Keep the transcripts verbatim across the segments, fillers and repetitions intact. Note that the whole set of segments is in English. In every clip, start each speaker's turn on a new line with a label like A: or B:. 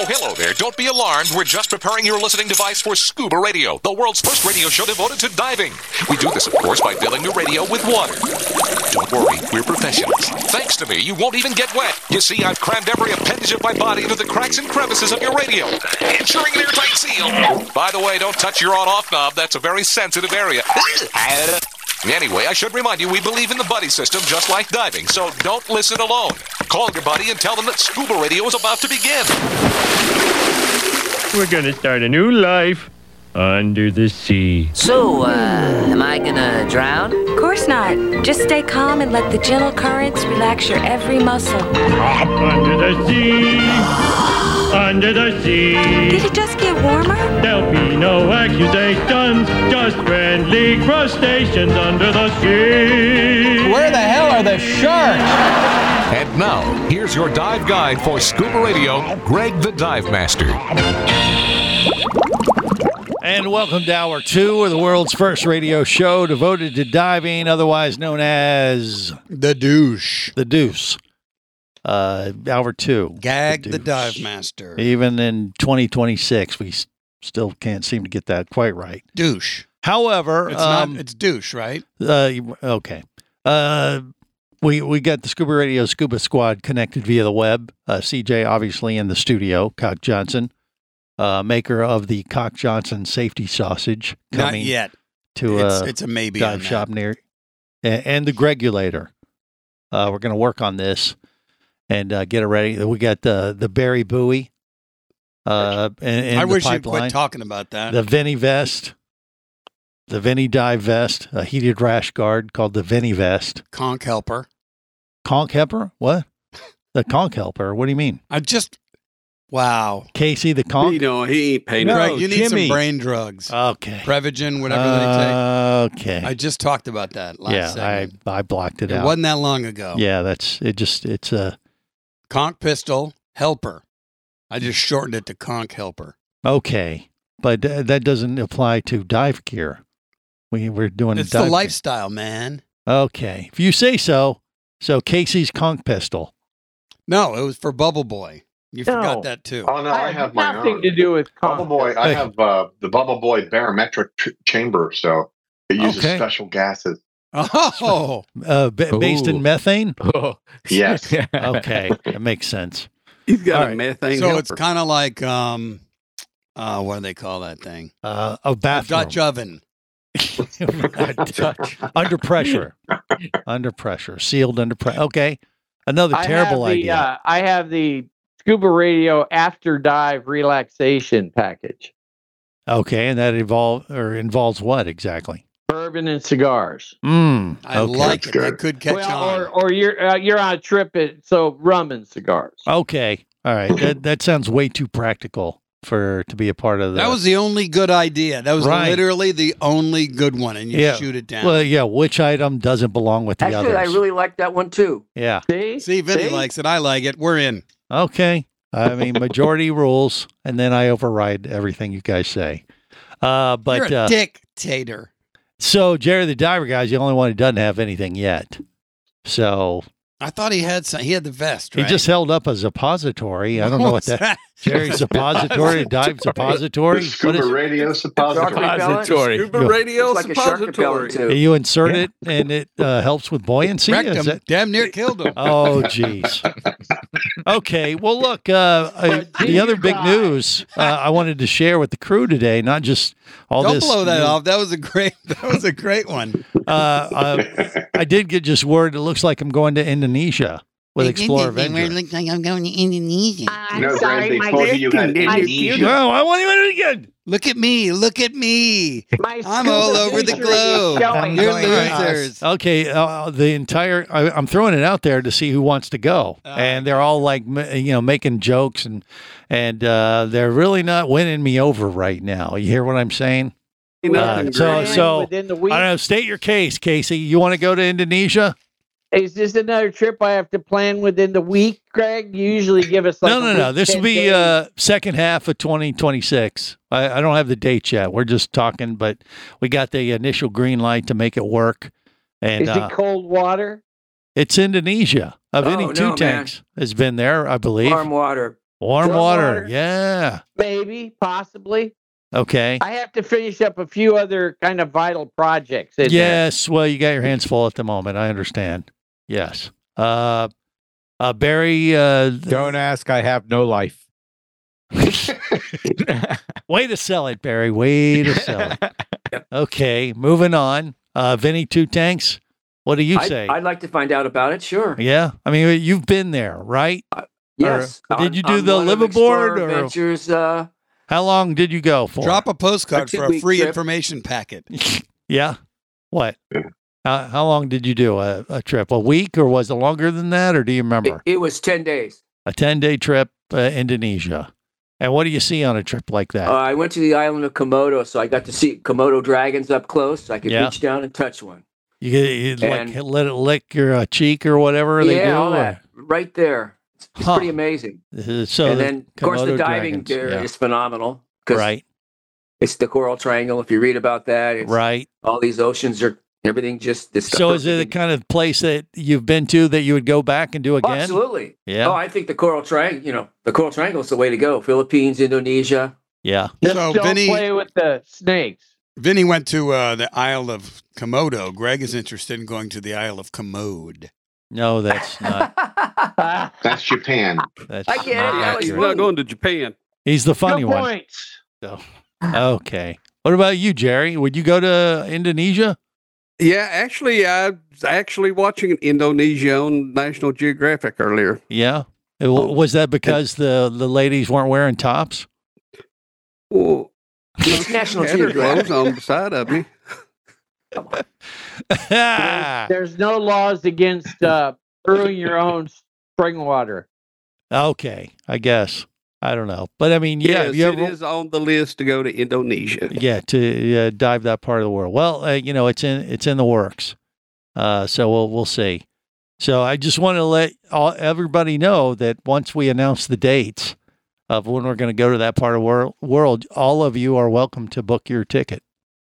A: Hello there. Don't be alarmed. We're just preparing your listening device for Scuba Radio, the world's first radio show devoted to diving. We do this, of course, by filling your radio with water. Don't worry, we're professionals. Thanks to me, you won't even get wet. You see, I've crammed every appendage of my body into the cracks and crevices of your radio, ensuring an airtight seal. By the way, don't touch your on-off knob. That's a very sensitive area. Anyway, I should remind you, we believe in the buddy system just like diving, so don't listen alone. Call your buddy and tell them that Scuba Radio is about to begin.
B: We're gonna start a new life under the sea.
C: So, uh, am I gonna drown?
D: Of course not. Just stay calm and let the gentle currents relax your every muscle.
B: Under the sea, under the sea.
D: Did it just get warmer?
B: There'll be no accusations, just friendly crustaceans under the sea.
E: Where the hell are the sharks?
A: And now, here's your dive guide for Scuba Radio, Greg the Dive Master.
F: And welcome to Hour two of the world's first radio show devoted to diving, otherwise known as
E: The Douche.
F: The Deuce. Uh, hour two.
E: Gag the,
F: the
E: Dive Master.
F: Even in twenty twenty-six, we s- still can't seem to get that quite right.
E: Douche.
F: However,
E: It's
F: um,
E: not. It's douche, right?
F: uh, okay. Uh, we we got the Scuba Radio Scuba Squad connected via the web. Uh, C J obviously in the studio. Cock Johnson, uh, maker of the Cock Johnson safety sausage,
E: Not
F: coming
E: yet.
F: to
E: It's,
F: uh,
E: it's a maybe. on
F: dive
E: that.
F: shop near, and, and the Gregulator. Uh, we're going to work on this and uh, get it ready. We got the the Barry Buoy. Uh, and, and
E: I
F: the
E: wish you'd
F: pipeline.
E: quit talking about that.
F: The Vinny vest, the Vinny dive vest, a heated rash guard called the Vinny vest.
E: Conch helper.
F: Conch helper? What? The conch helper? What do you mean?
E: I just. Wow.
F: Casey the conch?
G: You know, he ain't paying.
F: No,
E: Greg, you need
F: Jimmy.
E: some brain drugs.
F: Okay.
E: Prevagen, whatever they take.
F: Okay.
E: I just talked about that last
F: yeah,
E: segment.
F: I I blocked it,
E: It
F: out.
E: wasn't that long ago.
F: Yeah, that's it. Just it's a
E: Conch pistol helper. I just shortened it to conch helper.
F: okay, but th- that doesn't apply to dive gear. We we're doing
E: It's
F: dive
E: the
F: gear.
E: lifestyle, man.
F: Okay, if you say so. So Casey's conch pistol.
E: No, it was for Bubble Boy. You
H: No.
E: forgot that too.
I: Oh no, I have my
H: nothing
I: own.
H: to do with
I: Bubble Boy. I have uh, the Bubble Boy barometric ch- chamber, so it uses
F: Okay.
I: special gases.
E: Oh,
F: Uh, b- based in
G: Ooh.
F: methane.
G: Oh,
I: Yes.
F: Okay, that makes sense.
G: he's got
F: All
G: a
F: right.
G: methane
E: so
G: helper.
E: it's kind of like um, uh, what do they call that thing?
F: Uh, a
E: A
F: bathroom.
E: Dutch oven.
F: under pressure. Under pressure. Sealed under pressure. Okay. Another
H: I
F: terrible
H: have the,
F: idea.
H: Uh, I have the Scuba Radio After Dive Relaxation Package.
F: Okay, and that involve or involves what exactly?
H: Bourbon and cigars.
F: Mm,
E: I
F: okay.
E: like it.
I: That's
E: That
I: good.
E: could catch
H: well,
E: on.
H: or or you're uh, you're on a trip, at, so rum and cigars.
F: Okay. All right. That that sounds way too practical for to be a part of the
E: That was the only good idea. That was
F: Right.
E: literally the only good one, and you
F: Yeah.
E: shoot it down.
F: Well, yeah, which item doesn't belong with the
C: Actually, I
F: others?
C: really like that one too.
F: Yeah.
H: See,
E: See, Vinny
H: See?
E: likes it. I like it. We're in.
F: Okay. I mean, majority rules, and then I override everything you guys say. Uh, but
E: You're a
F: uh,
E: dictator.
F: so Jerry the Diver guy's the only one who doesn't have anything yet. So
E: I thought he had some. He had the vest. Right?
F: he just held up a suppository. I don't know what
E: What's
F: that. Jerry suppository, dive suppository.
I: The
F: What
I: Scuba
F: is,
I: Radio suppository.
G: Suppository. Scuba
F: Yeah.
G: radio
C: It's like a shark
G: suppository.
C: repellent too.
F: you insert it and it uh, helps with buoyancy.
E: Wrecked
F: Is
E: him.
F: that-
E: Damn near killed him.
F: Oh, jeez. Okay. Well, look, uh, uh, the other big news uh, I wanted to share with the crew today, not just all
E: Don't
F: this.
E: blow that
F: new-
E: off. That was a great. That was a great one.
F: Uh, uh, I did get just word. It looks like I'm going to Indonesia with Explorer Venture.
E: Looks like I'm going to Indonesia.
I: No, Greg, they told you you had amnesia.
F: No, I want to do it again.
E: Look at me. Look at me.
H: My
E: I'm
H: Scuba
E: all over the
H: Venture
E: globe.
H: is showing
E: You're
H: going on.
E: losers.
F: Okay, uh, the entire I, I'm throwing it out there to see who wants to go,
E: Uh,
F: and they're all like, ma- you know, making jokes and and uh, they're really not winning me over right now. You hear what I'm saying?
G: Nothing
F: Uh, so
G: great.
F: so
H: Within the week.
F: I don't know. State your case, Casey. You want to go to Indonesia?
H: Is this another trip I have to plan within the week, Greg? You usually give us like
F: no,
H: a
F: no, no.
H: week,
F: This will
H: ten
F: be
H: days.
F: uh, second half of twenty twenty-six. I, I don't have the dates yet. We're just talking, but we got the initial green light to make it work. And
H: Is
F: uh,
H: it cold water?
F: it's Indonesia.
C: Oh,
F: Avini
C: no,
F: Two
C: man.
F: Tanks has been there, I believe.
C: Warm water.
F: Warm
H: Warm
F: water.
H: water.
F: Yeah.
H: Maybe, possibly.
F: Okay.
H: I have to finish up a few other kind of vital projects. in there.
F: Yes. Well, you got your hands full at the moment. I understand. Yes. Uh, uh, Barry. Uh,
J: Don't ask. I have no life.
F: way to sell it, Barry. Way to sell it. Okay. Moving on. Uh, Vinny Two Tanks. What do you
K: I'd,
F: say?
K: I'd like to find out about it. Sure.
F: Yeah. I mean, you've been there, right?
K: Yes.
F: Or did
K: On-
F: you do
K: on
F: the
K: one of
F: liveaboard,
K: Explorer
F: or
K: Adventures, uh,
F: how long did you go for?
E: Drop a postcard
K: A
E: for a
K: two-week
E: free
K: trip.
E: information packet.
F: Yeah. What? How, how long did you do a, a trip? A week, or was it longer than that, or do you
K: it,
F: remember?
K: it was ten days.
F: A ten-day trip, uh, Indonesia. And what do you see on a trip like that?
K: Uh, I went to the island of Komodo, so I got to see Komodo dragons up close. I could
F: Yeah.
K: reach down and touch one.
F: you get you like
K: and-
F: let it lick your uh, cheek or whatever they
K: yeah,
F: do?
K: all
F: or-
K: that right there. It's, it's
F: Huh.
K: pretty amazing.
F: Uh, So
K: and
F: the
K: then, of course, the
F: Komodo
K: diving
F: dragons,
K: there
F: yeah.
K: is phenomenal because
F: Right,
K: it's the Coral Triangle. If you read about that, it's,
F: right.
K: all these oceans are everything just this.
F: So is it the kind of place that you've been to that you would go back and do
K: Oh,
F: again?
K: absolutely.
F: Yeah.
K: Oh, I think the Coral Triangle. You know, the Coral Triangle is the way to go. Philippines, Indonesia.
F: Yeah.
H: Just
E: So,
H: don't
E: Vinny-
H: play with the snakes.
E: Vinny went to uh, the Isle of Komodo. Greg is interested in going to the Isle of Commode.
F: No, that's not.
I: That's Japan.
F: That's
K: I get it.
F: not
K: That was
G: He's
F: accurate.
G: not going to Japan.
F: He's the funny
H: Good
F: one.
H: points.
F: Okay. What about you, Jerry? Would you go to Indonesia?
G: Yeah, actually, I was actually watching Indonesia on National Geographic earlier.
F: Yeah. It w- was that because the, the ladies weren't wearing tops?
G: Well,
K: It's National
G: had her
K: Geographic.
G: clothes on beside of me.
H: There's no laws against uh, brewing your own spring water.
F: Okay, I guess. I don't know. But I mean, yeah,
G: yes,
F: have you
G: it
F: ever,
G: is on the list to go to Indonesia.
F: yeah, to uh, dive that part of the world. Well, uh, you know, it's in it's in the works. Uh, so we'll we'll see. So I just want to let all, everybody know that once we announce the dates of when we're going to go to that part of the wor- world, all of you are welcome to book your ticket.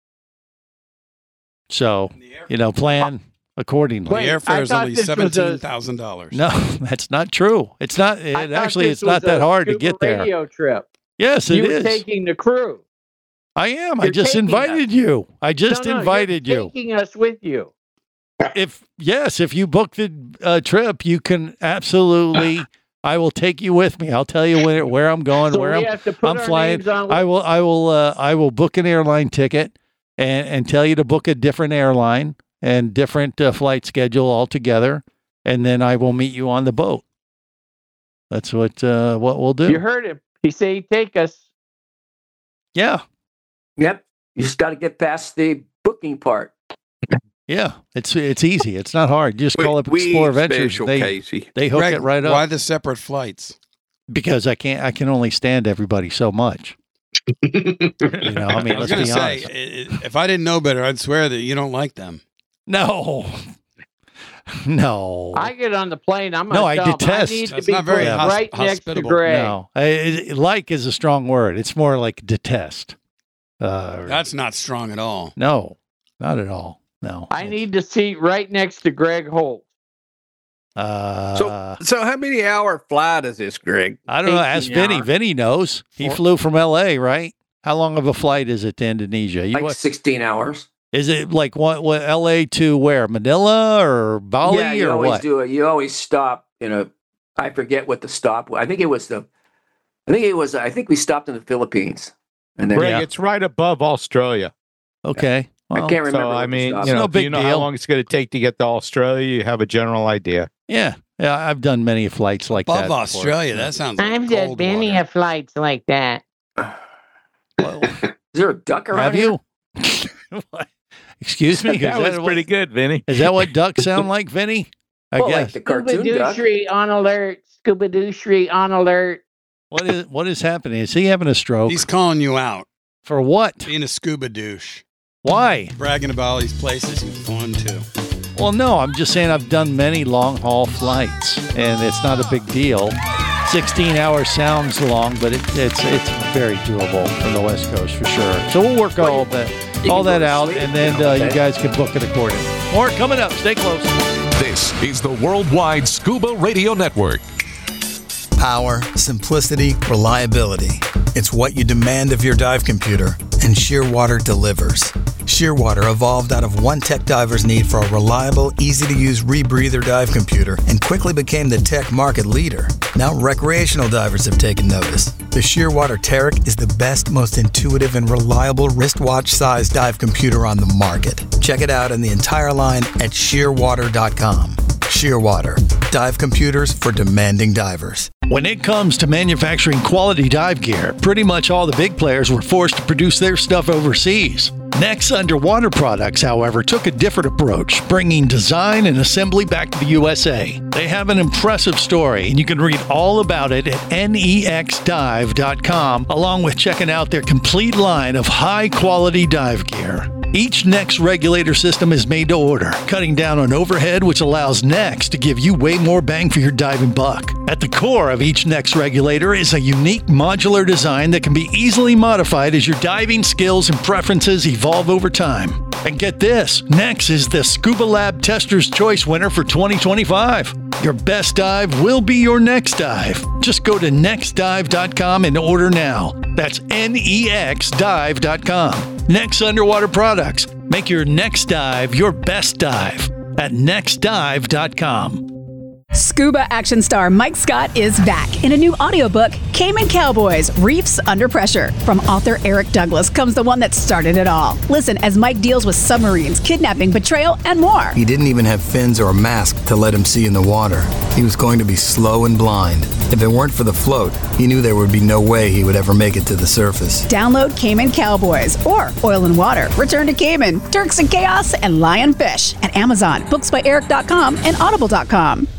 F: So, you know, plan accordingly.
E: The
H: Wait,
E: airfare
H: I
E: is
H: thought
E: only
H: this was a-
E: seventeen thousand dollars.
F: No, that's not true. It's not. It,
H: I thought
F: actually,
H: this
F: it's not
H: was
F: that
H: a
F: hard to
H: scuba
F: get there.
H: Radio trip.
F: Yes,
H: you
F: it
H: were
F: is.
H: taking the crew.
F: I am. I
H: You're
F: just
H: taking
F: invited you. I just
H: No, no, you're
F: invited you.
H: Taking us with you.
F: If yes, if you book the uh, trip, you can absolutely. I will take you with me. I'll tell you where where I'm going,
H: So
F: where
H: we
F: I'm
H: have to put
F: I'm
H: our
F: flying.
H: names on.
F: I will. I will. Uh, I will book an airline ticket and and tell you to book a different airline and different uh, flight schedule altogether, and then I will meet you on the boat. That's what uh, what we'll do.
H: You heard him. He said he'd take us.
F: Yeah,
K: Yep. You just got to get past the booking part.
F: yeah. It's it's easy. It's not hard. You just call up
G: We- we
F: Explore
G: ain't
F: Ventures.
G: special,
F: They
G: Casey.
F: they hook
E: Greg,
F: it right up.
E: why the separate flights?
F: Because I can't, I can only stand everybody so much. You know, I mean,
E: I was
F: let's
E: going
F: be
E: to say,
F: honest.
E: i- i- if I didn't know better, I'd swear that you don't like them.
F: No, no,
H: I get on the plane. I'm
F: No, I
H: myself.
F: detest-
H: I need
E: That's
H: to be
E: not very
H: put
E: hos-
H: right next to
E: hospitable.
H: Greg.
F: no. I, it, like is a strong word. It's more like detest. Uh,
E: That's not strong at all.
F: no, not at all. No,
H: I need the seat right next to Greg Holt.
F: Uh,
G: So, so how many hour flight is this, Greg?
F: I don't know. Ask
H: eighteen
F: Vinny.
H: hours.
F: Vinny knows. He
K: Four-
F: flew from L A, right? How long of a flight is it to Indonesia? You,
K: Like
F: what,
K: sixteen hours.
F: is it like what, what? L A to where? Manila or Bali
K: yeah, you
F: or
K: always
F: what?
K: do it. You always stop in a. I forget what the stop. I think it was the. I think it was. I think we stopped in the Philippines, and then
J: Greg,
F: Yeah.
J: it's right above Australia.
F: Okay.
K: I
F: Well,
K: can't remember.
J: So,
K: what
J: I
K: the
J: mean,
K: stop
J: you know,
F: no
J: if
F: big
J: you know
F: deal.
J: how long it's going to take to get to Australia, you have a general idea.
F: Yeah, yeah. I've done many flights like
E: Above
F: that. before.
E: Australia, that sounds like
H: I've
E: cold
H: done many
E: water.
H: of flights like that.
F: Well,
K: Is there a duck around
F: have
K: here?
F: you? What? Excuse me. Is
J: that was
F: what-
J: pretty good, Vinny.
F: Is that what ducks sound like, Vinny? I
K: Well, like
F: guess.
K: the cartoon duck.
H: Scuba-doo-shree on alert. Scuba-doo-shree on alert.
F: What is what is happening? Is he having a stroke?
E: He's calling you out,
F: For what?
E: being a scuba douche,
F: Why?
E: bragging about all these places you've gone to.
F: Well, no. I'm just saying I've done many long haul flights, and it's not a big deal. sixteen hours sounds long, but it, it's it's very doable from the West Coast for sure. So we'll work all that
K: you
F: all
K: can
F: that
K: go to
F: out,
K: sleep,
F: and then
K: you know,
F: uh, you
K: okay?
F: guys can book it accordingly. More coming up. Stay close.
A: This is the Worldwide Scuba Radio Network.
L: Power, simplicity, reliability. It's what you demand of your dive computer, and Shearwater delivers. Shearwater evolved out of one tech diver's need for a reliable, easy-to-use rebreather dive computer and quickly became the tech market leader. Now recreational divers have taken notice. The Shearwater Taric is the best, most intuitive, and reliable wristwatch-sized dive computer on the market. Check it out in the entire line at shearwater dot com. Shearwater, dive computers for demanding divers.
F: When it comes to manufacturing quality dive gear, pretty much all the big players were forced to produce their stuff overseas. Next Underwater Products, however, took a different approach, bringing design and assembly back to the U S A. They have an impressive story, and you can read all about it at N E X dive dot com, along with checking out their complete line of high-quality dive gear. Each Next regulator system is made to order, cutting down on overhead, which allows Next to give you way more bang for your diving buck. At the core of each Next regulator is a unique modular design that can be easily modified as your diving skills and preferences evolve over time. And get this, Next is the Scuba Lab Tester's Choice winner for twenty twenty-five. Your best dive will be your next dive. Just go to next dive dot com and order now. That's N E X dive dot com. Next Underwater Products. Make your next dive your best dive at next dive dot com.
M: Scuba action star Mike Scott is back in a new audiobook, Cayman Cowboys, Reefs Under Pressure. From author Eric Douglas comes the one that started it all. Listen as Mike deals with submarines, kidnapping, betrayal, and more.
L: He didn't even have fins or a mask to let him see in the water. He was going to be slow and blind. If it weren't for the float, he knew there would be no way he would ever make it to the surface.
M: Download Cayman Cowboys or Oil and Water, Return to Cayman, Turks and Chaos, and Lionfish at Amazon, books by eric dot com, and audible dot com.